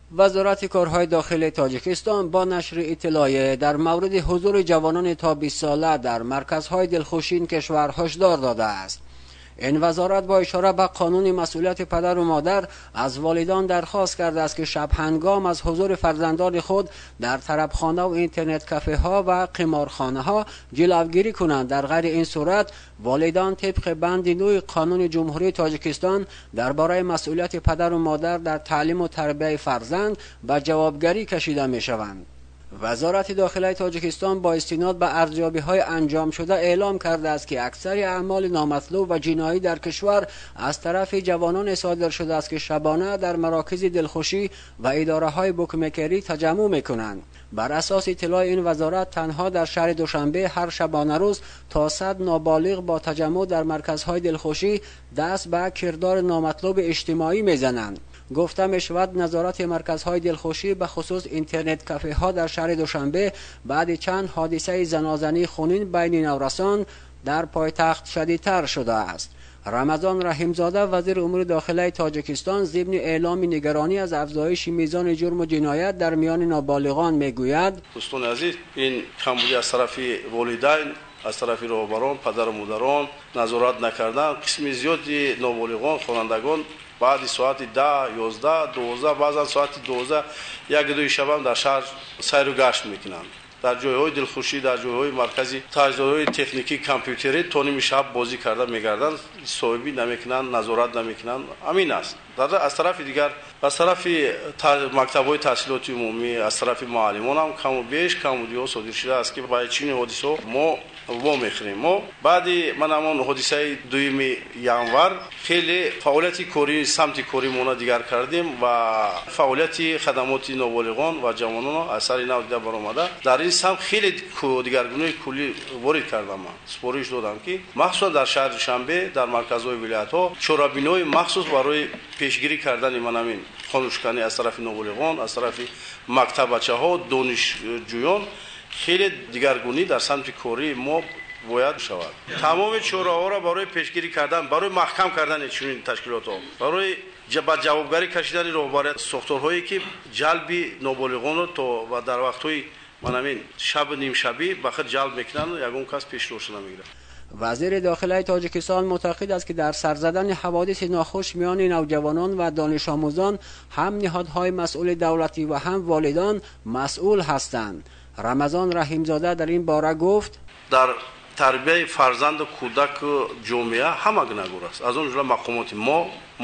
وزارت کارهای داخلی تاجیکستان با نشر اطلاعیه در مورد حضور جوانان تا 20 ساله در مرکزهای دلخوشی این کشور هشدار داده است. این وزارت با اشاره به قانون مسئولیت پدر و مادر از والدان درخواست کرده است که شب هنگام از حضور فرزندان خود در طربخانه و اینترنت کافه ها و قمارخانه ها جلوگیری کنند. در غیر این صورت والدان طبق بند 9 قانون جمهوری تاجیکستان درباره مسئولیت پدر و مادر در تعلیم و تربیت فرزند به جوابگری کشیده می شوند. وزارت داخلی تاجیکستان با استناد به ارزیابی‌های انجام شده اعلام کرده است که اکثر اعمال نامطلوب و جنایی در کشور از طرف جوانان صادر شده است که شبانه در مراکز دلخوشی و اداره‌های بوکمکری تجمع می‌کنند. بر اساس اطلاع این وزارت تنها در شهر دوشنبه هر شبانه روز تا 100 نابالغ با تجمع در مرکزهای دلخوشی دست به کردار نامطلوب اجتماعی می‌زنند. گفته می شود نظارت مرکزهای دلخوشی به خصوص اینترنت کافه ها در شهر دوشنبه بعد چند حادثه زنازنی خونین بین نورسان در پایتخت شدیدتر شده است. رمضان رحیمزاده وزیر امور داخلی تاجیکستان ضمن اعلام نگرانی از افزایش میزان جرم و جنایت در میان نابالغان میگوید: دوستان عزیز، این کمبودی از طرف والدین، از طرف راهبران، پدر و مادران نظارت نکردن، قسم زیادی نابالغان خوانندگان بعد ساعت 10، 11، 12 بعضا ساعت 12 یک دو شب در شهر سیر و گشت میکنند. در جایهای دلخوشی، در جایهای مرکزی تجهیزات تکنیکی کامپیوتری تا نیم شب بازی کرده میگردند، صاحبی نمیکنند، نظارت نمیکنند. همین است. از طرف دیگر از طرف مکتب‌های تحصیلات عمومی، از طرف معلمان هم کم و بیش کمبودی‌ها صادر شده است که برای چین حادثه ما میخریم. ما بعد من همون حادثه 2 ینور خیلی فعالیت کاری سمت کاری ما دیگر کردیم و فعالیت خدمات نابالغان و جوانان اثر اینا دیگر برآمده. در این سمت خیلی دیگرگونی کلی وارد کردم. من سپارش دادم که مخصوصا در شهر دوشنبه در مرکزهای ولایت‌ها چورابینای مخصوص برای پیشگیری کردن من همین خانوشکنی از طرف نابالغان، از طرف مکتب بچه‌ها، دانشجویان خیلی دیگرگونی در سمت کاری ما باید شود. تمام چوره‌ها را برای پیشگیری کردن، برای محکم کردن چنین تشکیلات‌ها، برای جوابگری کشیدن راهبری ساختارهایی که جلب نابالغان را تا و در وقت‌های من همین شب نیم شبی بخاطر جلب میکنن و یگون کس پیش روش نمیگیره. وزیر داخلی تاجیکستان معتقد است که در سر زدن حوادث ناخوش میان نوجوانان و دانش آموزان هم نهادهای مسئول دولتی و هم والدان مسئول هستند. رمضان رحیمزاده در این باره گفت: در تربیت فرزند و کودک جامعه همه گوناگون است. از اون جمله مقامات ما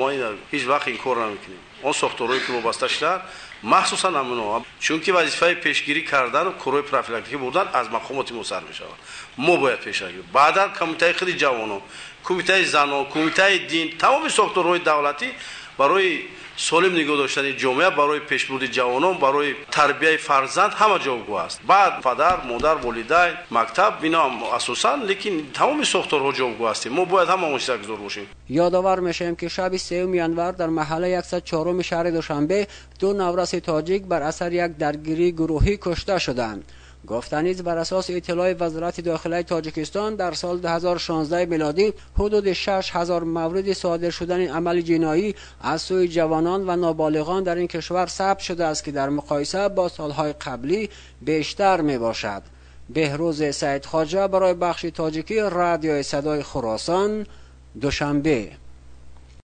هیچ وقت این کار نمیکنیم. اون ساختارهایی که وابسته شده مخصوصا همونها، چون که وظیفه پیشگیری کردن و کارهای پروفیلاکتیکی بودن از مقامات ما سر میشود. ما باید پیشگیری. بعدا کمیته خیلی جوانان، کمیته زنان، کمیته دین، تمام ساختارهای دولتی برای سالم نگاه داشتن جامعه، برای پیشبرد جوانان، برای تربیت فرزند همه جاگو است. بعد پدر، مادر، والدین، مکتب اینا هم اساساً، لیکن تمام ساختارها جاگو است. ما باید همه مشترک‌گذار باشیم. یادآور میشیم که شب 3 ینور در محله 104 شهر دوشنبه 2 نورس تاجیک بر اثر یک درگیری گروهی کشته شدند. گفتنیز بر اساس اطلاع وزارت داخلی تاجیکستان در سال 2016 میلادی حدود 6000 مورد صادر شدن عمل جنایی از سوی جوانان و نابالغان در این کشور ثبت شده است که در مقایسه با سالهای قبلی بیشتر می باشد. بهروز سید خواجه برای بخش تاجیکی رادیو صدای خراسان، دوشنبه.